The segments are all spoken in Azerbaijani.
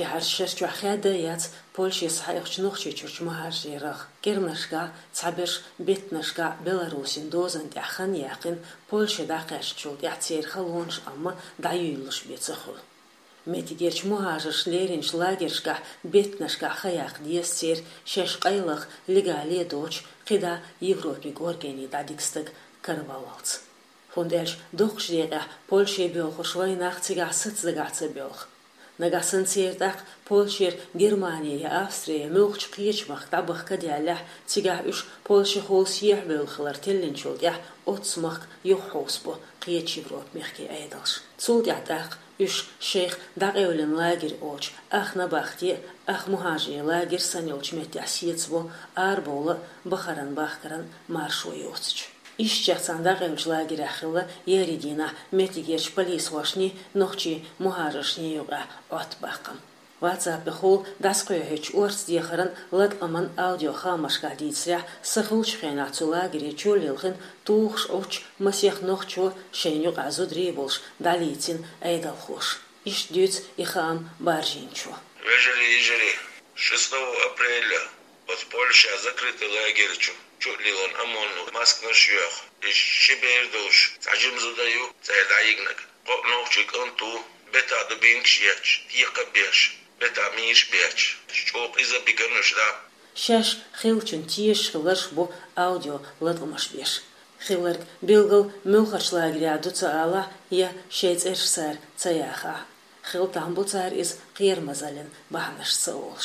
جهرشش جوخيدا يات بولشي صحيح نوخشي تشوش مهاجرة كيرنشكا تعبش بيتنشكا بيلاروسين دوزن دعخن يقين بولشي داقاش تشول يعتير خلونش أما دعيولش بيتسخل متيجيرش مهاجرش ليرينش لاجرشكا بيتنشكا خياق ديستير شش قيلخ لغالي دوش قدا يوروبي غورجيني داديكستك كربالالت فوندلش دوخش ديغا بولشي بيوخ شويناخ تيغا ستزدغاц بيوخ نغاسن سيرتاق بولشير جرمانيا أستريا ملخش قيشمخ طبخ كديالح تيغا إش بولشي خوسيح بالخلر تلنشول يح أوتسمخ يوحوسبو قيش يوروب مخكي أيدلش تسول يعتاق إش شيخ داقيولن لاجر أوش أخ نباختي أخ مهاجي لاجر سنيلش متيحسيتسبو آربولا بخرن باخكرن مارشو يوتش إشجعتان داقيولش لاجر أخيلا يريدينا متيجيرش بليس واشني نوخشي مهاجرشني يوغا أتباقم واتساب بخول داسقيوهيش أورس ديخرن لد أمن أوديو خامشكا ديتسريح سخلش خيناتو لاجري تشوليلخن توخش أوش مسيخ نوخشو شينيوغ عزو دريبولش داليتين أيدالخوش إش ديوت إخام بارجينشو Вежери, 6 апреля от Польши закрытый лагерь чулилон амонну маскнаш юх. Иш шибердуш, сажим задаю, цайдаигнак. Нохчик анту, бета дубинкшияч, тиека беш, бета миш беш. Чок иза бигернуш да. شاش خيلچن تيش خلرش بو أوديو لدغمش بيش خيلرك بيلغل ملخش لاجري عدو تعالى يا شيت إرسار تياخا خيل تامبو تار إز غير مزالن بحنش تسولش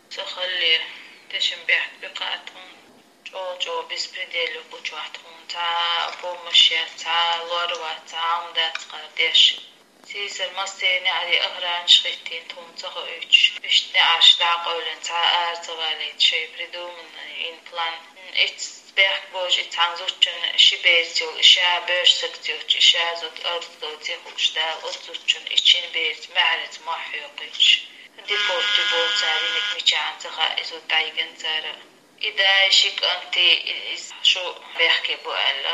تخلي تشم بيحت بقاتهم جو بسبريديلو بوجوحتهم تا بومشيا تا لوروا تا عمدات قرديش سيسر مستيني علي أهران شغيتين توم تغو إيش بشتني عاش دا قولن تا آرتغاليت شي بريدو من إن بلان إتس بيحت بوج إتعنزوچن شبيرتيو إشا بيرسكتيوش إشا زود أرضو تيخوش دا أرضوچن إشين بيرت معرت محيوقيش دي بوتي بوتارينك ميچان تغا إزو دايغن زارا إذا شك أنتي شو بيحكي بو ألا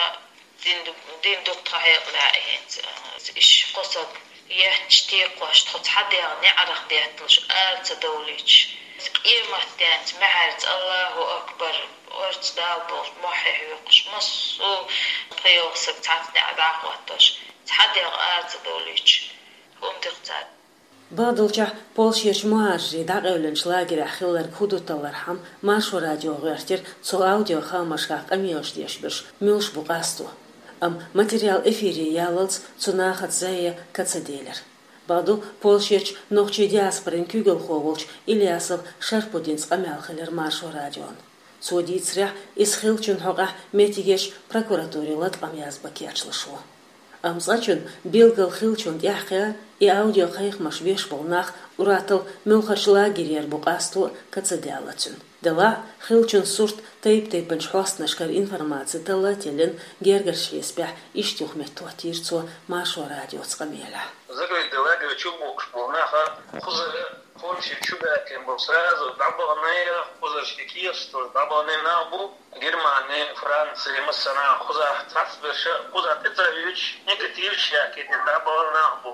دين دكتور هيقلا إنت إيش قصد يهتشتيق واش تحط حد يعني عرق ديتلش آلت دوليش إيمة دانت معرت الله أكبر ورت دابل محيح يقش مصو قيوغسك تعطني عباق واتش تحديق آلت دوليش هم تغتاد بادلچا بولشيش مهاجري داقيولنش لاجر أخيلر كودو تلرحم ماشو راديو غيرتر تو أوديو خامشكا قميوش ديشبش ميوش بقاستو материал эфири ялалц цунахат зая кацаделер. Баду Полшич нохчи диаспорин кюгел ховолч Ильясов Шарпудинс амялхелер маршо радион. Судицря исхилчун хога метигеш прокуратуре лат амязба кячлышло. Амзачун билгал хилчун яхя и аудио хайх машвеш болнах уратыл мылхач лагерьер буқасту кацаделацун. Дела хилчун сурт тейп-тейпен шхостнашкар информации талателен гергершеспя иштюхмет туатирцо маршо радио цкамеля. Закрыть лагерь чубук болнаха хузары Польши чубакен был сразу дабоне хузаршки киевство дабоне набу Германия, Франция, Массана, хуза трансферша хуза тетравич негативич яки дабоне набу.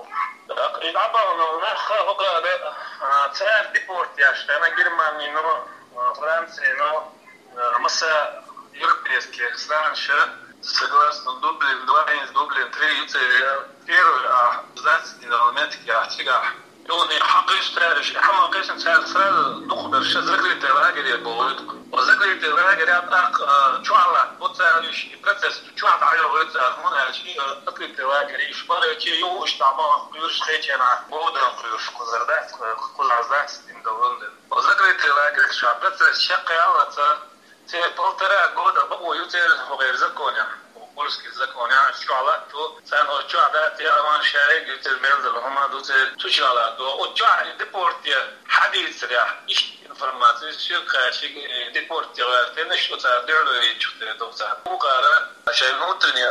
Дабоне наха хогада царь депорт яштана Германия, но Франция, но масса европейских стран согласно Дублин 2 и Дублин 3 первый обязательный элемент я يقول حقيش تاريش حما قيس نسال سال دخل الشذكري الراجل يبولد وذكري الراجل يطاق شو على بوتسالش بروسس شو على عيوت هنا شيء ذكري الراجل يشبر شيء يوش طبعا قيرش خيتنا بود قيرش كزردات كل عزاز in the world وذكري الراجل شو بروسس شقي على تي بولترا جود ابو يوتر غير زكونيا Польский закон, я чуала, то сам чуала, я вам шарик, ютер мелдер, хама дотер чуала, то отчуала депортия, хадисря, ищ информацию, все каши депортия, ты не что-то делаешь, что-то это. Букара, шай внутренний,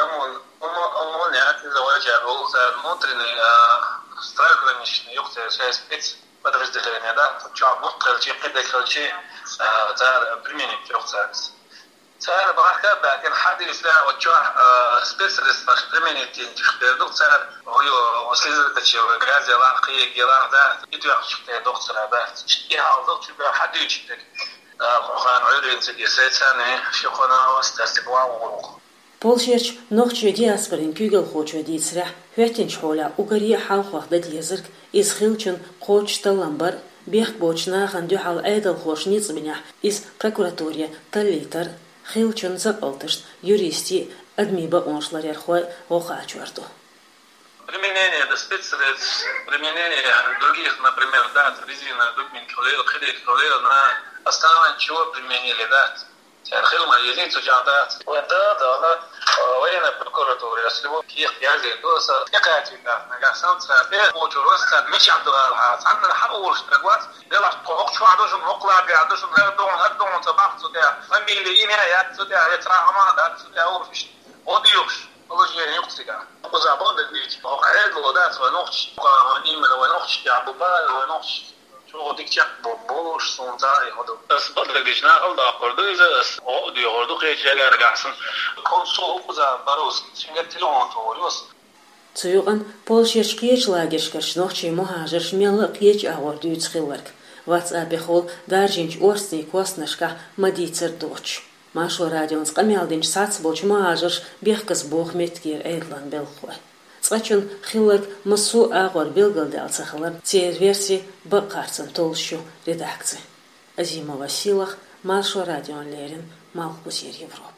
он не отзывается, он внутренний страграничный, ёхте, шай спец подразделение, да, чуала, вот колчи, когда колчи, за применить ёхте. صار بحكي لكن حد يسمع وتشوح سبيشالست باش بريمينيتين تختار صار هو وسيله تشي غاز يلاقي يلا ده يتوقف دكتور هذا يحاول دكتور حد يجيك خان عيرين سيدي سيتسانه شي قنا واستستبوا وروق Polsherch nochtje diasporin kugel hocho ditsrah hütin chola ugari hal khwagda dizerk is khilchen qochta lambar beh bochna gandu hal aidal khoshniц меня из прокуратуре талитер khilchen zapaltest юристи адмиба оншлар ярхой охачварду. Применение спецсредств, применение других, например, дат, резина, дубин, кролео, на основании чего применили дат. خلما يزيد سجادات وانتهت على وين البروكوراتور يسلبوا كيف يعزل دوسا يقاتل نجا سانترا به موتورستا مش عبد الحاس عندنا حقوق تقوات يلا حقوق شو عندوش حقوق عندوش هدون تبعت سدا فاميلي هنا يا سدا يترا ما دات سدا اورفش اوديوش والله شيء يقصيكا وزابون ديت حقوق عيد ودات ونوخش قانوني من ونوخش يا ابو بال ونوخش شو ديك بوش سونزاي هذا بس بدل جنا الله قردوز او ديوردو خيجلر غاسن كونسول وزا باروس سينغتلون توريوس Цюган Polsherch qiyech lagershkar shnochchi muhajir shmela qiyech awar duits khillerk WhatsApp khol darjinch orsti kwasnashka maditser doch Masho radions qamyaldinch sats boch muhajir bexkas boxmetgir eidlan belkhwa Tsachun khillerk masu awar belgaldal tsakhalar tsier versi baqartsan tolshu redaktsiya Azimova Silach Masho radion lerin Malkus Европа